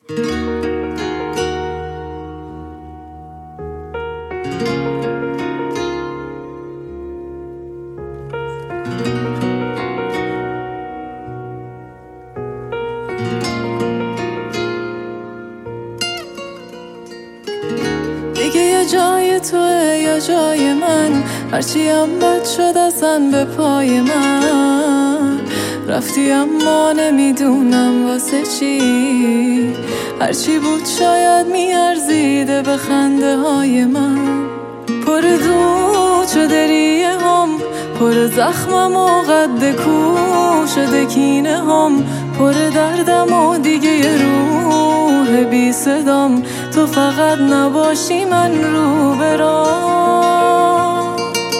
دیگه یا جای توه یا جای من، هرچی هم بد شد ازن به پای من. رفتی اما نمیدونم واسه چی، هرچی بود شاید میارزیده به خنده های من. پر دود شده ریه هم، پر زخمم و قد کو شده کینه هم، پر دردم و دیگه یه روح بی صدام. تو فقط نباشی من رو برام.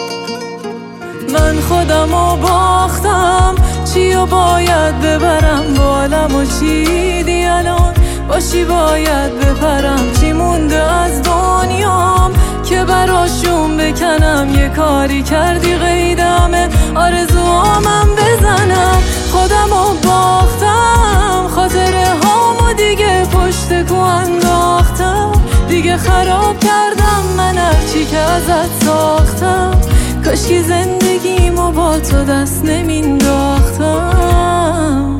من خودمو باختم، چیو باید ببرم بالم و چی دی الان باشی باید بپرم. چی مونده از دنیام که براشون بکنم، یه کاری کردی قیدمه آرزوامم بزنم. خودمو باختم، خاطره هامو دیگه پشت کو انداختم. دیگه خراب کردم من هرچی که ازت ساختم. کاشکی زندگیمو با تو دست نمینداختم.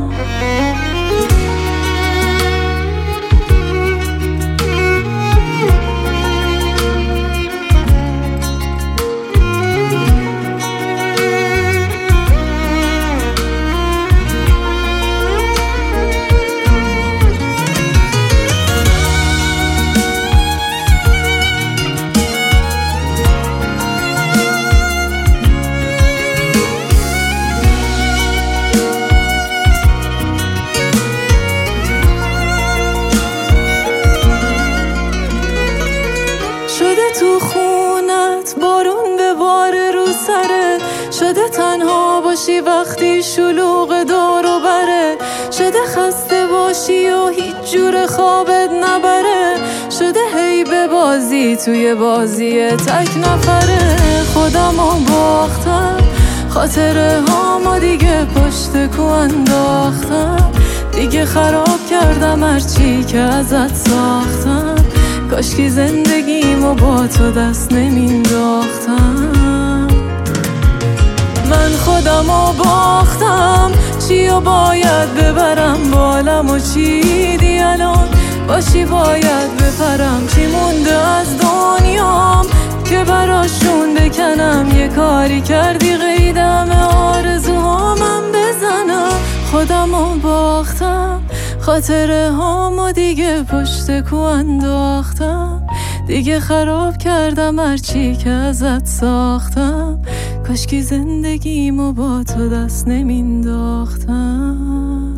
شده تو خونت بارون به بار رو سرت، شده تنها باشی وقتی شلوغ دور و بره، شده خسته باشی و هیچ جور خوابت نبره، شده هی به بازی توی بازی تک نفره. خودمو باختم، خاطره هامو دیگه پشت کو انداختم. دیگه خراب کردم هرچی که ازت ساختم. کاشکی زندگیمو با تو دست نمینداختم. من خودمو باختم، چیو باید ببرم بالم و چی دی الان باشی باید بپرم. چی مونده از دنیام که براشون بکنم، یه کاری کردی قیدمه آرزوهامم بزنم. خودمو باختم، خاطره هامو دیگه پشت کو انداختم. دیگه خراب کردم هرچی که ازت ساختم. کاشکی زندگیمو با تو دست نمینداختم.